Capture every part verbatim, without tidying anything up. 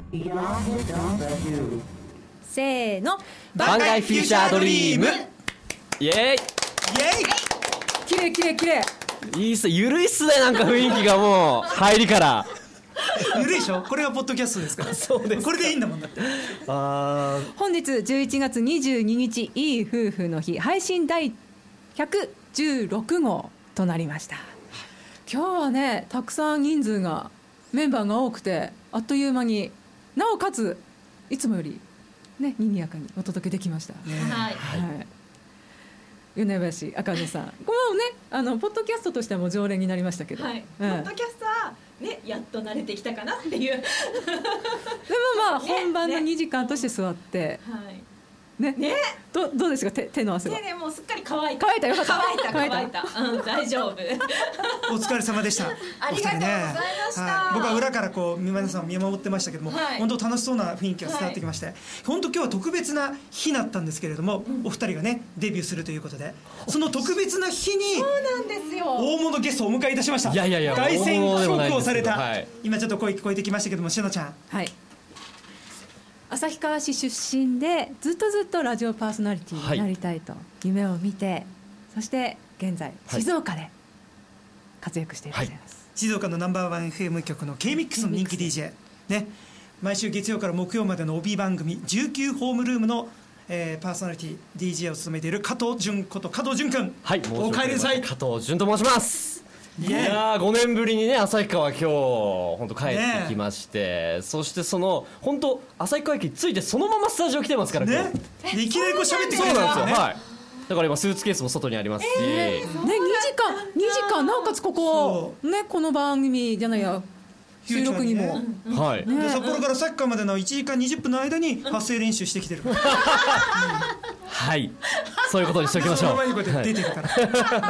せーの、 番外フューチャードリーム。イエーイ。 イエーイ。 きれいきれいきれい。 いいっす、ゆるいっすね、なんか雰囲気がもう入りからゆるいでしょ。これがポッドキャストですからそうです、これでいいんだもんだって。 あ本日じゅういちがつにじゅうににち、いい夫婦の日配信だいひゃくじゅうろくごうとなりました。今日はね、たくさん人数がメンバーが多くて、あっという間になおかついつもよりね、賑やかにお届けできました、ね。 はい、 はい、米林あかねさん、このね、あのポッドキャストとしてはもう常連になりましたけど、 はい、 うん、 ポッドキャストはね、やっと慣れてきたかなっていうでもまあ本番のにじかんとして座って、 はいねね、 ど, どうですか、 手, 手の汗は。 手でもうすっかり乾いた乾いたよかった乾いた乾いた乾いたうん、大丈夫お疲れ様でしたありがとうございました、 はい、僕は裏からこう皆さんを見守ってましたけども、はい、本当楽しそうな雰囲気が伝わってきまして、はい、本当今日は特別な日だったんですけれども、うん、お二人がねデビューするということで、その特別な日にそうなんですよ、 大物ゲストをお迎えいたしました。 いやいやいや、 凱旋帰国をされた、 はい、 今ちょっと声聞こえてきましたけども、しのちゃん、 はい、旭川市出身でずっとずっとラジオパーソナリティになりたいと夢を見て、はい、そして現在静岡で活躍していらっしゃいます、はい、 静岡のナンバーワン エフエム 局の ケーミックス の人気 ディージェー、ね、毎週月曜から木曜までの帯番組じゅうきゅうホームルームの、えー、パーソナリティ ディージェー を務めている加藤純こと加藤純くん、 はい、 お帰りなさい。 加藤純と申します。いやごねんぶりにね、旭川今日本当帰ってきまして、ね、そしてその本当旭川駅に着いてそのままスタジオ来てますからね、 いきなりこう喋ってくれるんですよ、 そうなんですよ、はい、だから今スーツケースも外にありますし、 えー、ね、にじかんにじかんなおかつここね、この番組じゃないや収録にも、 ね、はい、ね、札幌からサッカーまでのいちじかんにじゅっぷんの間に発声練習してきてる、うん、 はい、そういうことにしておきましょう。 その前にこうやって出てるから、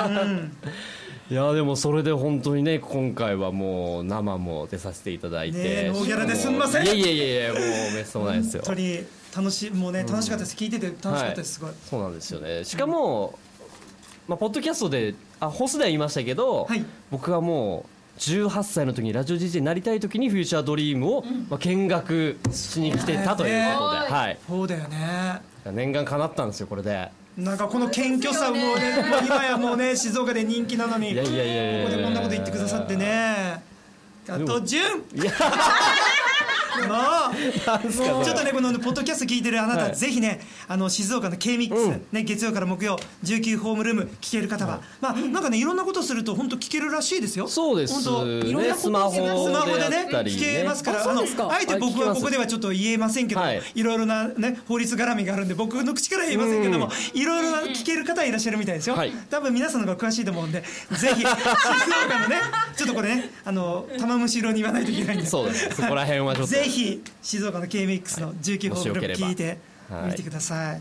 はい、うん、 いやでもそれで本当にね、今回はもう生も出させていただいて、 ね、ノーギャラですんません。 いやいやいや、もうめっそうもないですよ。 本当に楽しい、もうね、楽しかったです、聞いてて楽しかったです、すごい。 そうなんですよね。しかも、まあ、ポッドキャストであ放送では言いましたけど、はい、僕はもうじゅうはっさいの時にラジオ ディージェー になりたい時にフューチャードリームを、まあ、見学しに来てたということで、はい、 そうだよね、 念願叶ったんですよこれで。 なんかこの謙虚さもね、今やもうね静岡で人気なのに、いやいやいやいや、ここでこんなこと言ってくださってね、加藤純いやもうちょっとね、このポッドキャスト聞いてるあなた、はい、ぜひね、あの静岡の ケーミックス、うん、ね、月曜から木曜じゅうきゅうホームルーム聞ける方は、はい、まあなんかね、いろんなことすると本当聞けるらしいですよ。 そうですね、スマホでスマホでね聞けますから、あのあえて僕はここではちょっと言えませんけど、はい、いろいろなね法律絡みがあるんで僕の口からは言えませんけども、いろいろな聞ける方いらっしゃるみたいですよ、はい、多分皆さんの方が詳しいと思うんで、ぜひ静岡のね、ちょっとこれね、あの玉虫色に言わないといけないんで、 そうです、そこら辺はちょっとぜひ静岡の ケーミックス のじゅうきゅうホームルーム聞いてみてください。はい、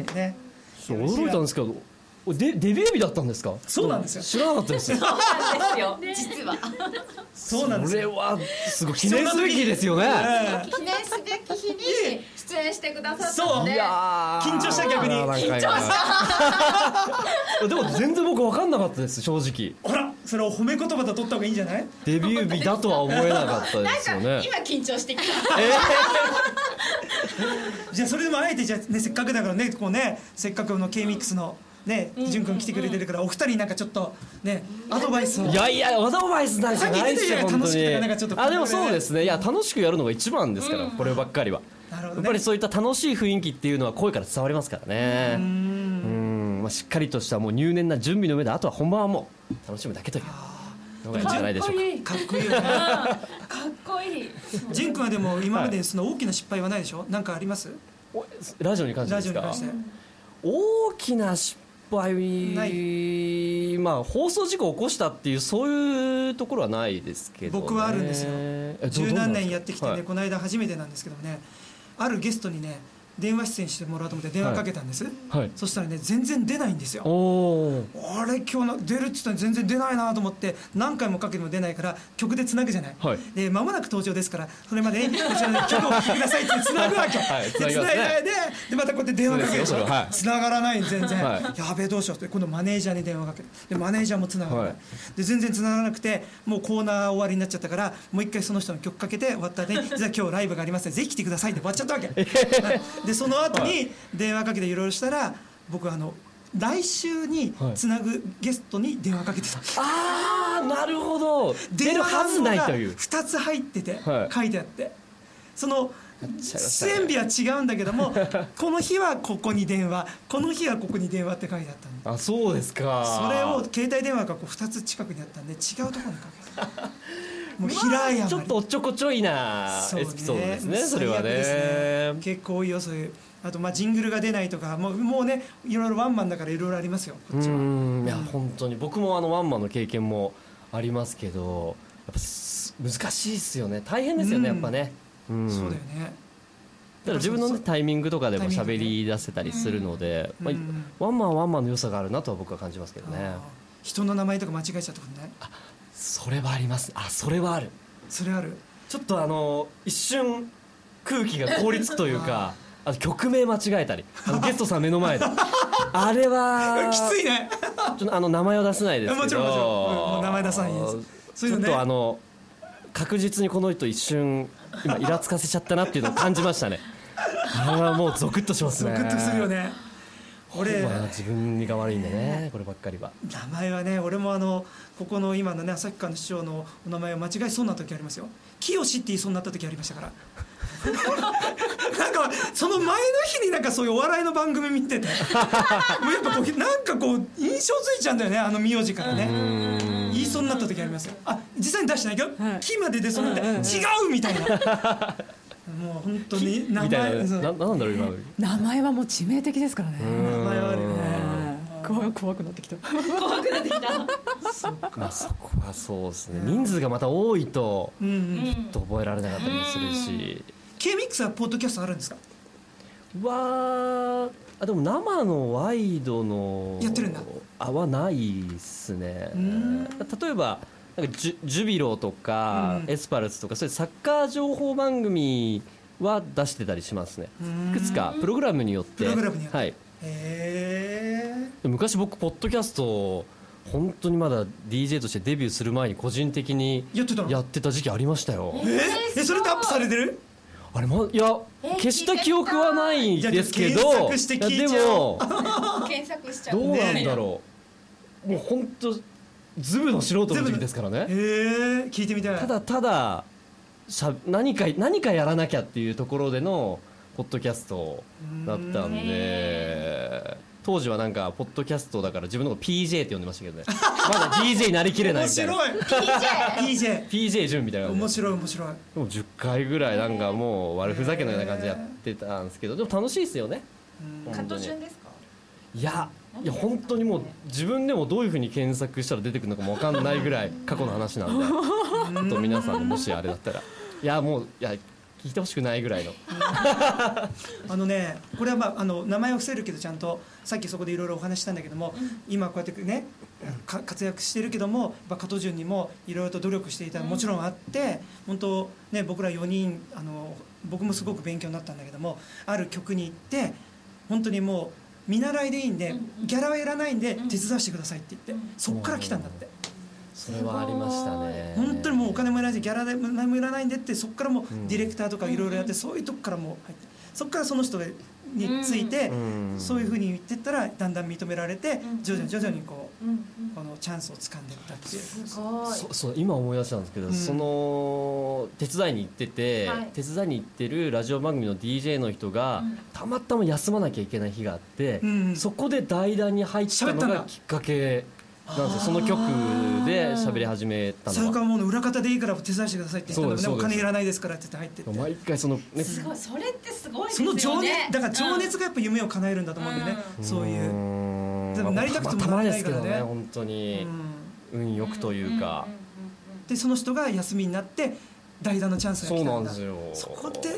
ね、 驚いたんですけど、デ, デビュー日だったんですか？ そうなんですよ。 知らなかったですよ。 そうなんですよ、実は。 そうなんですよ。 それはすごい記念すべきですよね。 記念すべき日に出演してくださったので、 そう、いや緊張した、逆に緊張した。 でも全然僕分かんなかったです、正直。 ほら、それを褒め言葉で取った方がいいんじゃない？ デビュー日だとは思えなかったですよね。 なんか今緊張してきた。 えー、じゃあそれでもあえて、じゃあね、せっかくだからね、こうね、せっかくの ケーミックス のね、純くん来てくれてるから、お二人なんかちょっとね、アドバイスを。 いやいや、アドバイスなんじゃないですよ、本当に。あ、でもそうですね、いや楽しくやるのが一番ですから、こればっかりは。なるほどね、やっぱりそういった楽しい雰囲気っていうのは声から伝わりますからね。うん、まあしっかりとしたもう入念な準備の上で、あとは本番はもう楽しむだけというのがいいんじゃないでしょうか。 かっこいいよね。 かっこいい。 純くんはでも今までその大きな失敗はないでしょ？なんかあります？ ラジオに関してですか？ ラジオに関して。 大きな失敗、まあ放送事故を起こしたっていうそういうところはないですけど、ね、 僕はあるんですよ。十何年やってきてね、 はい、 この間初めてなんですけどね、あるゲストにね、 電話出演してもらおうと思って電話かけたんです、 はい、 そしたらね全然出ないんですよ。 おあれ今日の出るって言ったら全然出ないなと思って何回もかけても出ないから曲でつなぐじゃない、はい、で間もなく登場ですからそれまでこちらで曲を聴いてくださいってつなぐわけ、はい、でつないででまたこうやって電話かけるとつながらない全然、はい、やべえどうしようって今度マネージャーに電話かけるでマネージャーもつながらない、はい、で全然つながらなくてもうコーナー終わりになっちゃったからもう一回その人の曲かけて終わったらね実は今日ライブがありますのでぜひ来てくださいって終わっちゃったわけでその後に電話かけていろいろしたら僕あの来週につなぐゲストに電話かけてた、 はい、あーなるほど出るはずないというふたつ入ってて書いてあってその出演日は違うんだけどもこの日はここに電話この日はここに電話って書いてあったんであそうですかそれを携帯電話がこうふたつ近くにあったんで違うところにかけたもう平山ちょっとおっちょこちょいなエピソードですねそれはね結構多いよそういうあとまあジングルが出ないとかもう、もうねいろいろワンマンだからいろいろありますよこっちはうんいや本当に僕もあのワンマンの経験もありますけどやっぱ難しいですよね大変ですよねやっぱねうんそうだよねだから自分の、ね、タイミングとかでも喋り出せたりするので、まあ、ワンマンはワンマンの良さがあるなとは僕は感じますけどね人の名前とか間違えちゃったことないあそれはありますあそれはあるそれあるちょっとあの一瞬空気が凍りつくというかあと曲名間違えたりあのゲストさん目の前であれはきついねちょっとあの名前を出せないですけどもちろんもちろんもう名前出さないですちょっとあの確実にこの人一瞬今イラつかせちゃったなっていうのを感じましたねあれはもうゾクッとしますねゾクッとするよね俺自分が悪いんでねこればっかりは名前はね俺もあのここの今のね旭川の市長のお名前を間違えそうになった時ありますよ清って言いそうになった時ありましたからなんかその前の日になんかそういうお笑いの番組見ててもうやっぱこうなんかこう印象ついちゃうんだよねあの名字からね言いそうになった時ありますよあ実際に出してないけど「木」まで出そうになって「違う!」みたいなもう本当に名前な、 なんだろう今名前はもう致命的ですからね名前はあるよね怖, 怖くなってきた怖くなってきたそっか、 まあ、そこはそうですね人数がまた多いとちょっと覚えられなかったりもするし K-ミックスはポッドキャストあるんですかはあでも生のワイドのやってるんだあはないっすね例えばなんかジ ュ, ジュビロとか、うん、エスパルスとかそういうサッカー情報番組は出してたりしますねいくつかプログラムによってプログラムによって、 はい、 へー昔僕ポッドキャスト本当にまだ ディージェー としてデビューする前に個人的にやってたのやってた時期ありましたよえー、えそれってアップされてるあれもいや消した記憶はないんですけど検索して聞いちゃおう検索しちゃうどうなんだろうもう本当ズブの素人の時ですからねえー、聞いてみたいただただしゃ何か何かやらなきゃっていうところでのポッドキャストだったんで当時はなんかポッドキャストだから自分のこと ピージェー って呼んでましたけどねまだ ディージェー になりきれないみたいな面白い ピージェー ピージェーピージェー 順みたいな面白い面白いでもじゅっかいぐらいなんかもう悪ふざけのような感じでやってたんですけどでも楽しいですよねカット順ですかいやいや本当にもう自分でもどういうふうに検索したら出てくるのかも分かんないぐらい過去の話なんでと皆さんもしあれだったらいやもういや聞いてほしくないぐらいのあのねこれは、まあ、あの名前を伏せるけどちゃんとさっきそこでいろいろお話ししたんだけども、うん、今こうやってね活躍してるけどもやっぱ加藤潤にもいろいろと努力していたのもちろんあって本当、ね、僕らよにんあの僕もすごく勉強になったんだけどもある曲に行って本当にもう見習いでいいんでギャラはやらないんで手伝わせてくださいって言ってそっから来たんだってそれはありましたね本当にもうお金もいらないしギャラで何もいらないんでってそこからもうディレクターとかいろいろやってそういうとこからもう入ってそこからその人についてそういうふうに言ってったらだんだん認められて徐々に徐々にこうこのチャンスを掴んでいったっていうすごいそそう今思い出したんですけど、うん、その手伝いに行ってて、はい、手伝いに行ってるラジオ番組の ディージェー の人が、うん、たまたま休まなきゃいけない日があって、うん、そこで代打に入ったのがきっかけなんですよその曲で喋り始めたのはそれからもう裏方でいいから手伝いしてくださいって言ったのでお金いらないですからって言って入ってって毎回その、 ね、すごいそれってすごいですよねその情熱だから情熱がやっぱ夢を叶えるんだと思うんだよね、うん、そういうでもなりたくてもなれないからね、まあ、たまですけどね本当に、うん、運よくというかでその人が休みになって代打のチャンスが来たんだそうなんですよそこで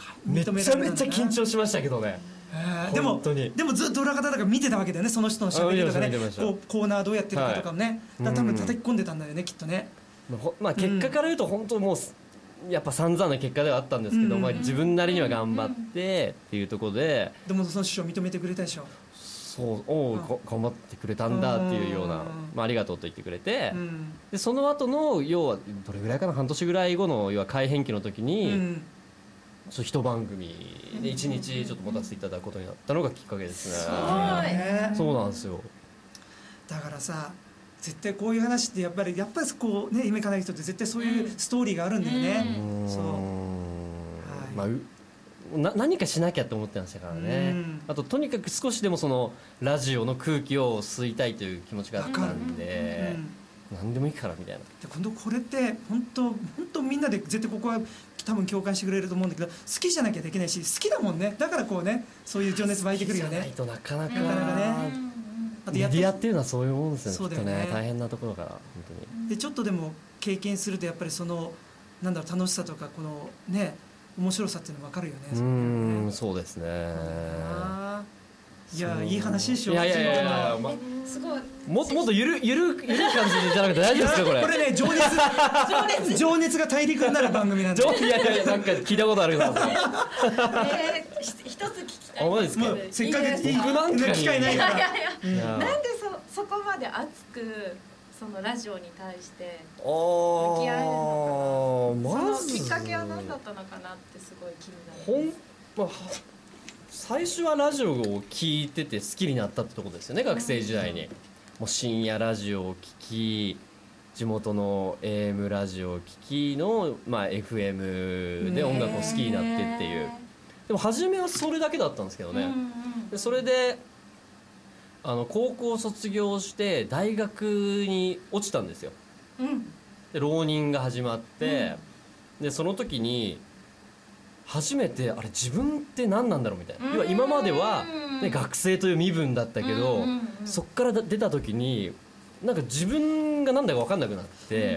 めちゃめちゃ緊張しましたけどね。 でもでもずっと裏方だから見てたわけだよね、その人のしゃべりとかね、こうコーナーどうやってるかとかもね、だから多分叩き込んでたんだよねきっとね。 まあ結果から言うと本当もうやっぱ散々な結果ではあったんですけど、まあ自分なりには頑張ってっていうところで、 でもその師匠認めてくれたでしょ。 そう、おお頑張ってくれたんだっていうような、まあありがとうと言ってくれて、でその後の要はどれぐらいかな、半年ぐらい後の要は改編期の時に。一番組で一日ちょっと持たせていただくことになったのがきっかけですね。 すごい。 そうなんですよ。 だからさ、絶対こういう話ってやっぱりやっぱりこうね、夢かなえる人って絶対そういうストーリーがあるんだよね。そう。 まあな何かしなきゃと思ってましたからね。あととにかく少しでもそのラジオの空気を吸いたいという気持ちがあったんで。何でもいいからみたいな。で今度これって本当本当みんなで絶対ここは多分共感してくれると思うんだけど、好きじゃなきゃできないし、好きだもんね。だからこうね、そういう情熱湧いてくるよね。 ないとなかなかなかなかね。 あとメディアっていうのはそういうもんですよね。きっとね、大変なところから本当に。 でちょっとでも経験するとやっぱりそのなんだろう、楽しさとかこのね面白さっていうの分かるよね。 うん、そうですね。 いやいい話でしょ。 いやいやいやいや、ま、 すごい。 もっともっとゆるゆるゆる感じじゃなくて大丈夫ですかこれ。 これね、情熱情熱情熱が大陸になる番組なんで。 いやいやいや、なんか聞いたことあるけど。 ええ、一つ聞きたい。 あ、マジですか。 せっかく僕なんか機会ないから。 いやいや、なんでそそこまで熱くそのラジオに対して向き合えるのかな。そのきっかけは何だったのかなってすごい気になる。 ほん、まあ。最初はラジオを聞いてて好きになったってところですよね、学生時代に。もう深夜ラジオを聞き、地元の エーエム ラジオを聞きの、まあ、エフエム で音楽を好きになってっていう。でも初めはそれだけだったんですけどね。でそれであの高校卒業して大学に落ちたんですよ。で浪人が始まって、でその時に初めてあれ自分って何なんだろうみたいな。要は今までは、ね、学生という身分だったけど、そっから出た時になんか自分が何だか分かんなくなって、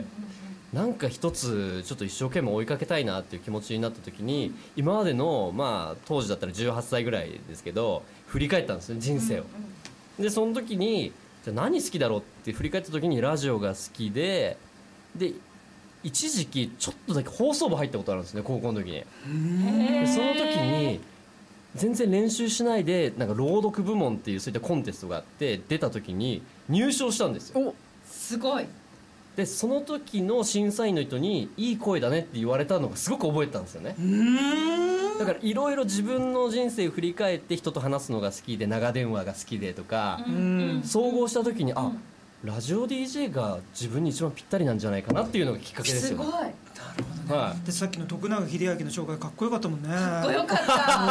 なんか一つちょっと一生懸命追いかけたいなっていう気持ちになった時に、今までのまあ当時だったらじゅうはっさいぐらいですけど振り返ったんですよ、人生を。でその時にじゃあ何好きだろうって振り返った時にラジオが好きで、で一時期ちょっとだけ放送部入ったことあるんですね、高校の時に。でその時に全然練習しないでなんか朗読部門っていうそういったコンテストがあって出た時に入賞したんですよ。 お、すごい。 でその時の審査員の人にいい声だねって言われたのがすごく覚えてたんですよね。だからいろいろ自分の人生を振り返って人と話すのが好きで長電話が好きでとか総合した時に、あ、ラジオ ディージェー が自分に一番ぴったりなんじゃないかなっていうのがきっかけですよね。 すごい。 なるほどね。はい、でさっきの徳永英明の紹介かっこよかったもんね。 かっこよかった。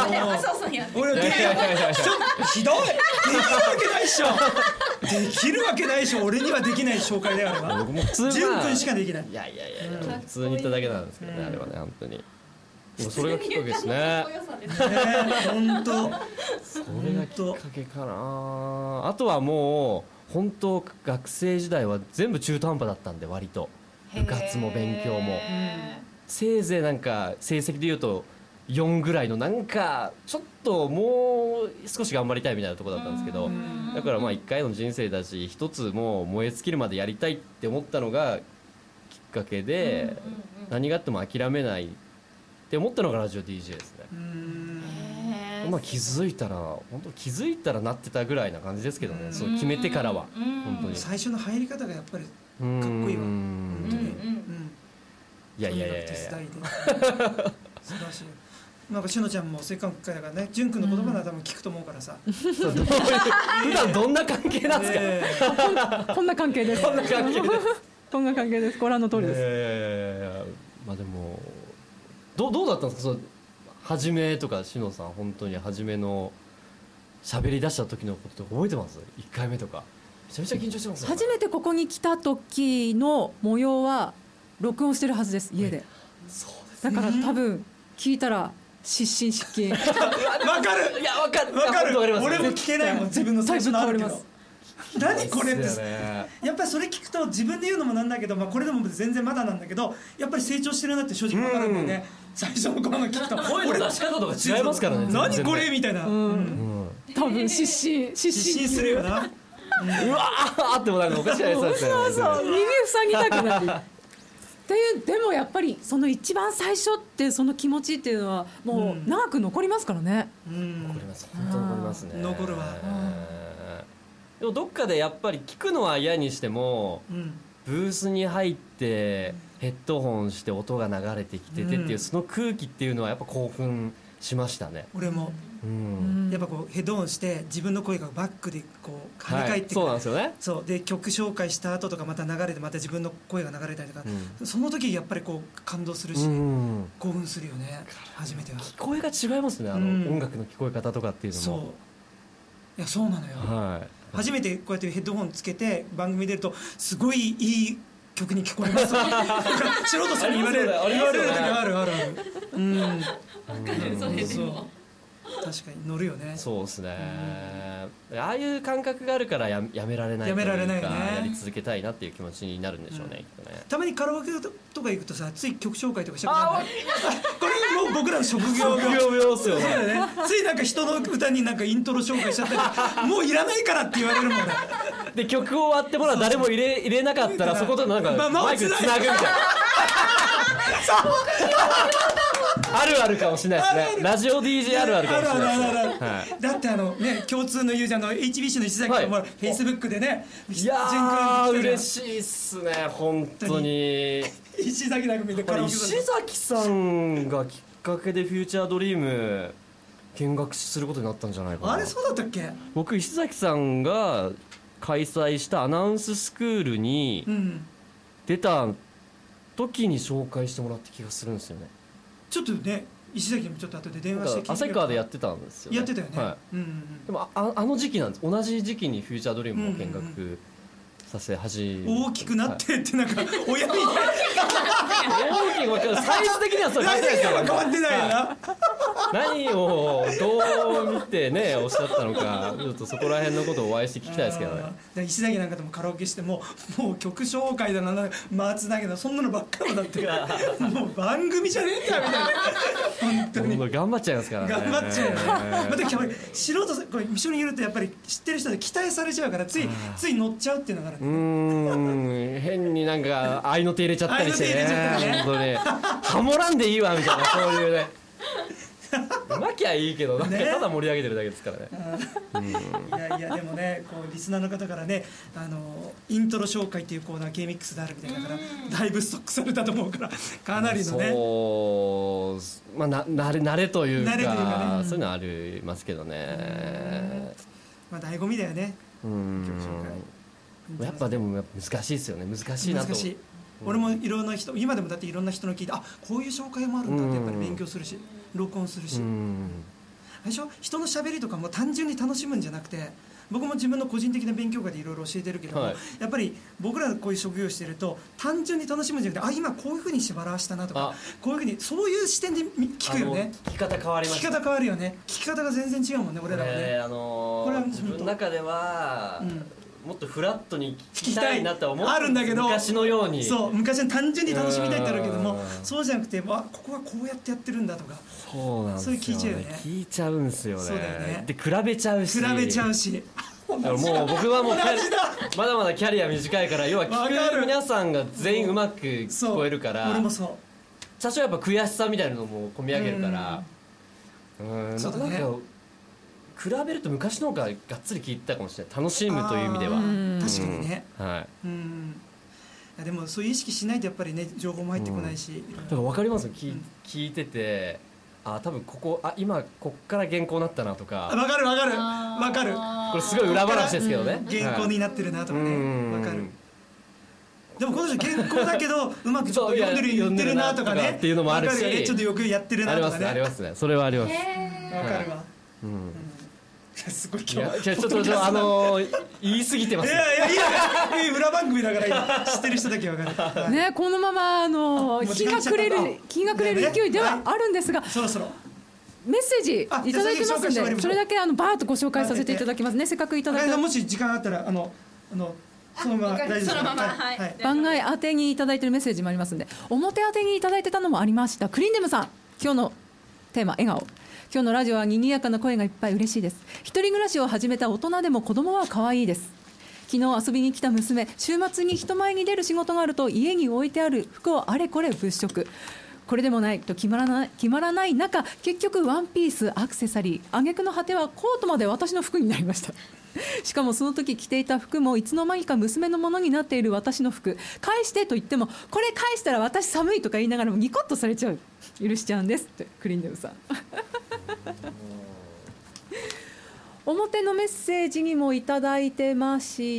ね、麻生さんやって。 俺できるわけひどい。できるわけないっしょ。できるわけないでしょ。俺にはできない紹介だよあれは。僕も普通純君しかできない。 いやいやいや、普通に言っただけなんですけどね、あれはね本当に。でもそれがきっかけですね。 本当。 それがきっかけかな。あとはもう。本当学生時代は全部中途半端だったんで、割と部活も勉強もせいぜいなんか成績でいうとよんぐらいのなんかちょっともう少し頑張りたいみたいなところだったんですけど、だからまあいっかいの人生だし一つもう燃え尽きるまでやりたいって思ったのがきっかけで、何があっても諦めないって思ったのがラジオ ディージェー ですね。まあ気づいたら本当気づいたらなってたぐらいな感じですけどね。そう決めてからは本当に最初の入り方がやっぱりかっこいいわ本当に。 いやいやいやいや手伝いで素晴らしい。なんかしのちゃんもせっかく会だからね、純くんの言葉なら多分聞くと思うからさ。 普段どんな関係なんですか。 こんな関係です。 こんな関係です。 こんな関係です。ご覧の通りです。 いやいやいやいや、まあでもどうどうだったんですか。そう初めとかしのさん本当に初めの喋り出した時のこと覚えてます？いっかいめとかめちゃめちゃ緊張してます。 初めてここに来た時の模様は録音してるはずです、家で。 そうです。 だから多分聞いたら失神失禁。 わかる。 いやわかるわかる。俺も聞けないもん自分の最初のあるけど。 何これってやっぱりそれ聞くと自分で言うのもなんだけど、まあ、これでも全然まだなんだけどやっぱり成長してるなって正直分かるんだよね、最初の頃の聞くと声の出し方とか違いますからね。 何これみたいな、うんうん、 多分失神失神するよな、 うわーってもなんかおかしいやつですよね。 そうそう耳塞ぎたくなるっていう。でもやっぱりその一番最初ってその気持ちっていうのはもう長く残りますからね、 うん、残ります、本当に残りますね。 残るわ。 でもどっかでやっぱり聞くのは嫌にしても、うん、ブースに入ってヘッドホンして音が流れてきててっていう、うん、その空気っていうのはやっぱ興奮しましたね。 俺も、うん、やっぱこうヘッドホンして自分の声がバックでこう跳ね返ってくる、 はい、そうなんですよね。 そうで曲紹介した後とかまた流れてまた自分の声が流れたりとか、うん、その時やっぱりこう感動するし、うん、興奮するよね。初めては聞こえが違いますね、あの、うん、音楽の聞こえ方とかっていうのも。 そういやそうなのよ、 はい、 初めてこうやってヘッドホンつけて番組出るとすごいいい曲に聞こえます素人さんに言われる言われる時あるあるある、うん、分かる。それでも確かに乗るよね。 そうですね、うん、ああいう感覚があるから や, やめられないというか、やめられないよね、やり続けたいなっていう気持ちになるんでしょうね、うん、きっとね。 たまにカラオケとか行くとさ、つい曲紹介とかしたくなる。これもう僕らの職業病ですよね。ついなんか人の歌になんかイントロ紹介しちゃったりもういらないからって言われるもんね。 で曲終わってもら誰も入れ入れなかったらそことなんかマイクつなぐみたいなあるあるかもしれないですね。ラジオ ディージェー あるあるかもしれないですね、はい、だってあのね共通の友人の エイチビーシー の石崎君もフェイスブックでね、 いやー嬉しいっすね本当に。 石崎なんか見てカラオケ石崎さんがきっかけでフューチャードリーム見学することになったんじゃないかな。 あれそうだったっけ。 僕石崎さんが開催したアナウンススクールに出た時に紹介してもらった気がするんですよね。 ちょっとね石崎にもちょっと後で電話して聞いて旭川でやってたんですよね。 やってたよね、はい、うんうんうん、 でも あ, あの時期なんです。同じ時期にフューチャードリームを見学させ始め、 大きくなってってなんか親みたい大きくサイズ的にはそれ何が変わってないよな。 何をどう見てねおっしゃったのかちょっとそこら辺のことをお会いして聞きたいですけどね。 石崎なんかでもカラオケしてももう曲紹介だな松だけどそんなのばっかりだってもう番組じゃねえんだみたいな本当に頑張っちゃいますからね。 頑張っちゃうよね。またやっぱり素人これ一緒にいるとやっぱり知ってる人で期待されちゃうからついつい乗っちゃうっていうのがある。 うーん変になんか合いの手入れちゃったりしてね本当にハモらんでいいわみたいなそういうねうまきゃいいけどなんかただ盛り上げてるだけですからね。 うん、いやいやでもねこうリスナーの方からねあのイントロ紹介っていうコーナー K-ミックスであるみたいだからだいぶストックされたと思うからかなりのねそうまあな慣れ慣れというか、慣れというかね、そういうのはありますけどね。 まあ醍醐味だよね。 うん曲紹介やっぱでも難しいですよね。難しいなと。 難しい。俺もいろんな人今でもだっていろんな人の聞いてあこういう紹介もあるんだってやっぱり勉強するし録音するし、あれでしょ人の喋りとかも単純に楽しむんじゃなくて僕も自分の個人的な勉強会でいろいろ教えてるけども、はい、やっぱり僕らこういう職業してると単純に楽しむんじゃなくてあ今こういうふうに縛らしたなとかこういうふうにそういう視点で聞くよね。 聞き方変わります。 聞き方変わるよね。聞き方が全然違うもんね俺らはね、 えーあのー、これは自分の中では、うんもっとフラットに聞きたいなと思ってあるんだけど昔のようにそう昔は単純に楽しみたいってあるけどもそうじゃなくてあここはこうやってやってるんだとかそうなんですよね。 それ聞いちゃうよね。 聞いちゃうんですよね。 そうだよね。 で比べちゃうし比べちゃうしもう僕はもうまだまだキャリア短いから要は聞く皆さんが全員うまく聞こえるから俺もそう最初はやっぱ悔しさみたいなのも込み上げるからうんそうだね。なんか比べると昔の方ががっつり聞いてたかもしれない。楽しむという意味では確かにね、 はい、 うんいやでもそういう意識しないとやっぱりね情報も入ってこないし、うん、 だから分かりますよ、聞、うん、聞いててあ多分ここあ今こっから原稿になったなとか分かる分かる分かるこれすごい裏話ですけどね、 うん、原稿になってるなとかね分かる。でもこの人原稿だけどうまくちょっと読んでる言ってるなとかねっていうのもあるしちょっとよくやってるなとかねありますねありますねそれはあります。 分かるわ。うんすごい今日いやちょっとあのー、言い過ぎてます。 いやいやいやいや裏番組だから今知ってる人だけわかる、はい、 ねこのままあのー、気がくれる気がくれる勢いではあるんですが、 はい、そろそろメッセージいただいてますんで、それだけあのバーッとご紹介させていただきますね。せっかくいただいた、 もし時間あったらあのあのそのまま大丈夫ですか。 はいはい、 番外宛てにいただいてるメッセージもありますんで、表宛てにいただいてたのもありました。クリンデムさん、今日のテーマ笑顔。今日のラジオは賑やかな声がいっぱい、嬉しいです。一人暮らしを始めた大人でも子供は可愛いです。昨日遊びに来た娘、週末に人前に出る仕事があると家に置いてある服をあれこれ物色。これでもないと決まらない決まらない中、結局ワンピース、アクセサリー、挙句の果てはコートまで私の服になりました。しかもその時着ていた服もいつの間にか娘のものになっている私の服。返してと言っても、これ返したら私寒いとか言いながらもニコッとされちゃう。許しちゃうんですってクリンデムさん。表のメッセージにもいただいてました。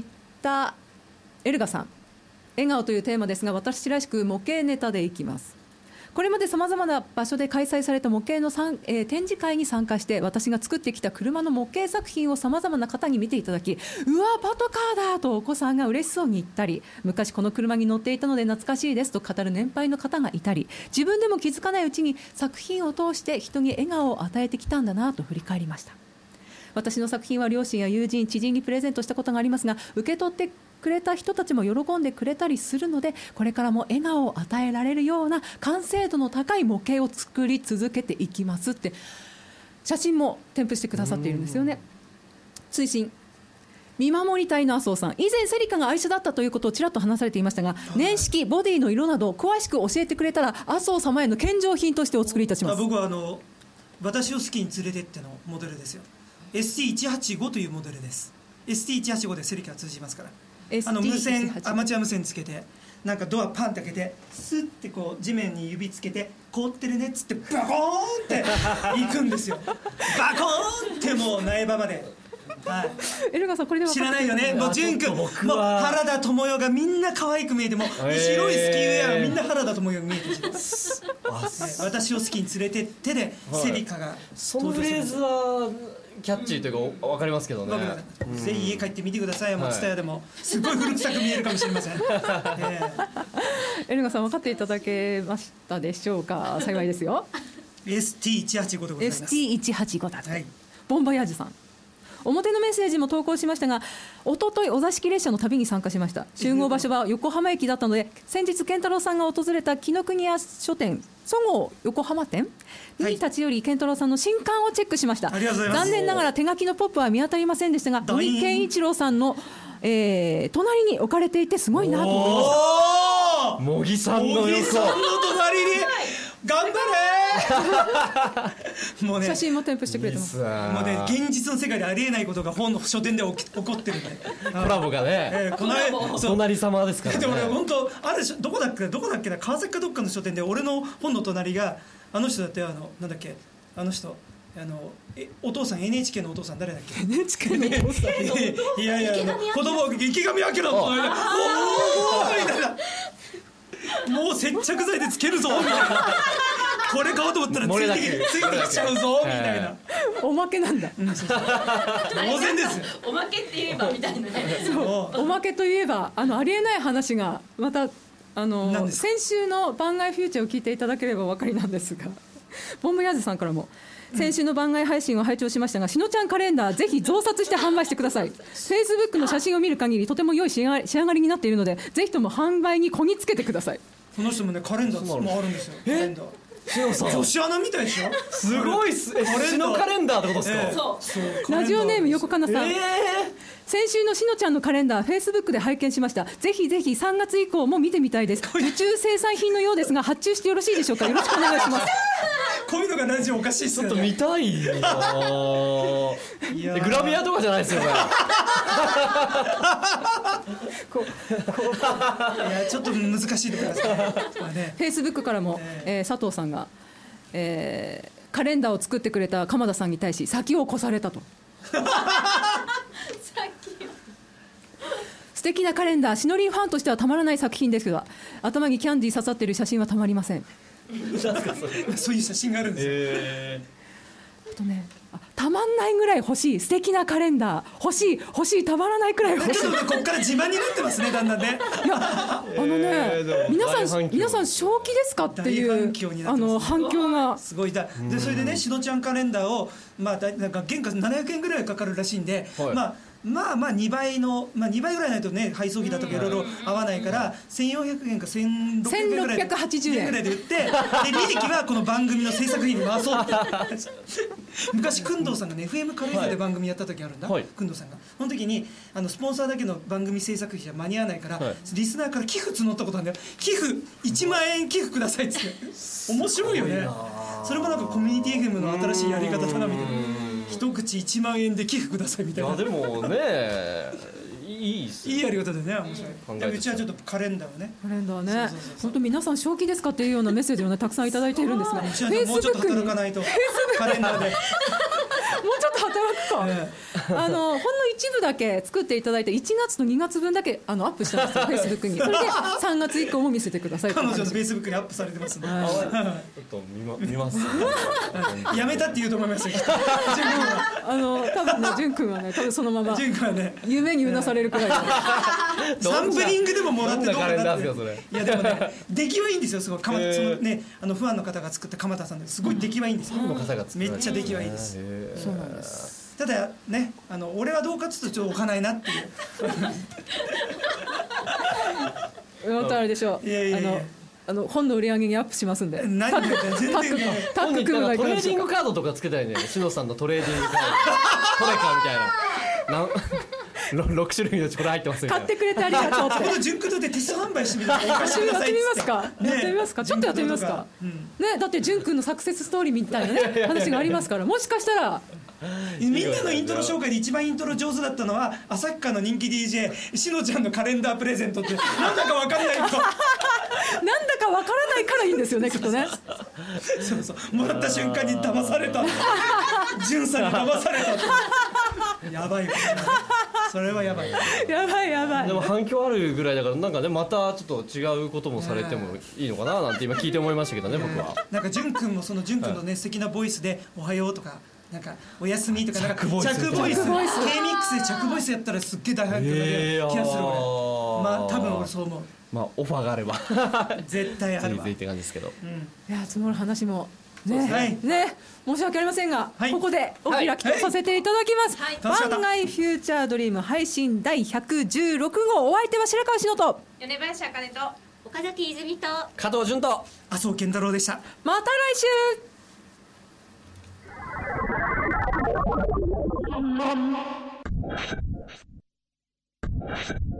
エルガさん、笑顔というテーマですが、私らしく模型ネタでいきます。これまでさまざまな場所で開催された模型の、えー、展示会に参加して、私が作ってきた車の模型作品をさまざまな方に見ていただき、うわパトカーだとお子さんが嬉しそうに言ったり、昔この車に乗っていたので懐かしいですと語る年配の方がいたり、自分でも気づかないうちに作品を通して人に笑顔を与えてきたんだなと振り返りました。私の作品は両親や友人、知人にプレゼントしたことがありますが、受け取ってくれた人たちも喜んでくれたりするので、これからも笑顔を与えられるような完成度の高い模型を作り続けていきますって写真も添付してくださっているんですよね。追伸、見守り隊の麻生さん、以前セリカが愛車だったということをちらっと話されていましたが、年式、ボディの色など詳しく教えてくれたら麻生様への献上品としてお作りいたします。 僕はあの私をスキーに連れてってのモデルですよ。 エスティーいちはちご というモデルです。 エスティーいちはちご でセリカが通じますから、あの無線、アマチュア無線つけて、なんかドアパンって開けて、スッてこう地面に指つけて、凍ってるねっつってバコーンって行くんですよ。バコーンってもう苗場まで。はい、 エルガさんこれで知らないよね。もう潤君、もう原田知世がみんな可愛く見えて、もう白いスキーウェアがみんな原田知世が見えてる。私をスキーに連れてってでセリカがそのフレーズはキャッチーというか分かりますけどね。 ぜひ家帰ってみてください。もうツタヤでもすごい古臭く見えるかもしれません。 エルガさん分かっていただけましたでしょうか。幸いですよ。 エスティーいちはちご でございます。 エスティーいちはちご だと、はい、ボンバヤージュさん、表のメッセージも投稿しましたが、おとといお座敷列車の旅に参加しました。集合場所は横浜駅だったので、先日健太郎さんが訪れた紀ノ国屋書店そごう横浜店に立ち寄り、健太郎さんの新刊をチェックしました。残念ながら手書きのポップは見当たりませんでしたが、土井健一郎さんの、えー、隣に置かれていてすごいなと思いました。 茂木さんの横、 茂木さんの隣に頑張れもうね、 写真も添付してくれてます。 もうね、現実の世界でありえないことが本の書店で起こってるね。 コラボがね、 えー、このお隣様ですからね。 でもね、本当あれどこだっけどこだっけな、川崎かどっかの書店で俺の本の隣があの人だって、あのなんだっけあの人、あのえお父さん エヌエイチケー のお父さん誰だっけ。 エヌエイチケー のお父さんいやいや、あの子供池上彰のおおみたいな、もう接着剤でつけるぞみたいな、これ買おうと思ったらついてついてきちゃうぞみたいな。 おまけなんだ。 当然ですよ。 おまけって言えばみたいなね。 そうおまけといえば、あのありえない話がまたあの先週の番外フューチャーを聞いていただければお分かりなんですが、ボンボヤーズさんからも、先週の番外配信を拝聴しましたが、しのちゃんカレンダーぜひ増刷して販売してください。フェイスブックの写真を見る限りとても良い仕上がり、仕上がりになっているので、ぜひとも販売にこぎつけてください。 この人もね、カレンダーもあるんですよ。カレンダーしのさん、 女子アナみたいでしょ。 すごいっす。しのカレンダーってことですか。えー、 そうラジオネーム横かなさん、えー、先週のしのちゃんのカレンダーフェイスブックで拝見しました。ぜひぜひさんがつ以降も見てみたいです。受注生産品のようですが発注してよろしいでしょうか。よろしくお願いします。 こういうのがラジオおかしいっすよね。 ちょっと見たいよ。いやグラビアとかじゃないですよこれ。 ここいやちょっと難しいところですね。 フェイスブックからも、えー、佐藤さんが、えー、カレンダーを作ってくれた鎌田さんに対し先を越されたと。素敵なカレンダー、しのりんファンとしてはたまらない作品ですが、頭にキャンディー刺さっている写真はたまりません。 そういう写真があるんですよ。 えあとね、たまんないぐらい欲しい素敵なカレンダー、欲しい欲しいたまらないくらい欲しい。 ちょっとこっから自慢になってますね、だんだんね。 いや、あのね、えー、皆さん皆さん正気ですかっていうあの反響がすごいだ。でそれでね、しのちゃんカレンダーをまあなんか原価ななひゃくえんぐらいかかるらしいんで、はい、まあまあまあにばいの、まあ、にばいぐらいないとね配送費だとかいろいろ合わないからせんよんひゃくえんかせんろっぴゃくえんぐらいではちじゅうえんぐらいで売ってで利益はこの番組の制作費に回そうって昔工藤さんがね エフエム 軽井沢で番組やった時あるんだ、はい、工藤さんがその時にあのスポンサーだけの番組制作費じゃ間に合わないから、はい、リスナーから寄付募ったことなんだよ。寄付いちまんえん寄付くださいって面白いよね。それもなんかコミュニティ エフエム の新しいやり方だなみたいな。一口いちまんえんで寄付くださいみたいな。 いやでもねいいっすいいやり方でね、面白い。うちはちょっとカレンダーをね。 カレンダーね。本当皆さん正気ですかっていうようなメッセージをねたくさんいただいているんですが、 うちはもうちょっと働かないとカレンダーで。 もうちょっと働くか。ね、あのほんの一部だけ作っていただいていちがつとにがつぶんだけあのアップしたんですよフェイスブックに。それでさんがつ以降も見せてください。 彼女のフェイスブックにアップされてますね。ちょっと見ま見ます。 やめたって言うと思いますよ。 あの多分ね潤君はね多分そのまま潤君はね夢にうなされるくらい。 サンプリングでももらってどうかなって。 いやでもね出来はいいんですよ。すごいそのねあのファンの方が作った鎌田さんですごい出来はいいんですよ。めっちゃ出来はいいです。 そうなんです。 ただねあの俺はどうかっつうとちょっと置かないなっていう。 本当あれでしょう。いやいやいやあのあの本の売り上げにアップしますんで。 何言ってんの。 タッグタッグ組むがいかがでしょうか。 トレーディングカードとかつけたいね。しのさんのトレーディングカードトレカみたいな。ろく種類のチョコレート入ってますみたいな。 買ってくれてありがとうって。 この純駆動でテスト販売してみたらおかしいなさいっつって。やってみますか。やってみますか。ちょっとやってみますか。ねだって純君のサクセスストーリーみたいなね話がありますからもしかしたら。 みんなのイントロ紹介で一番イントロ上手だったのは旭川の人気 ディージェー しのちゃんのカレンダープレゼントってなんだか分かんないとなんだか分からないからいいんですよねきっとね。 そうそうもらった瞬間に騙された潤さんに騙されたってやばいよそれはやばいやばいやばい。 でも反響あるぐらいだからなんかねまたちょっと違うこともされてもいいのかななんて今聞いて思いましたけどね僕は。 なんか潤君もその潤君のね素敵なボイスでおはようとかなんかおやすみとかなんか着ボイス K ミックスで着ボイスやったらすっげえ大反響が出る気がする俺。まあ多分俺そう思う。 まあオファーがあれば絶対あるわ。 ぜひぜひって感じですけど。 いや積もる話もねね申し訳ありませんがここでお開きとさせていただきます。番外フューチャードリーム配信だいひゃくじゅうろくごうお相手は白川篠と米林あかねと岡崎泉と加藤潤と麻生健太郎でした。 また来週。 Mom.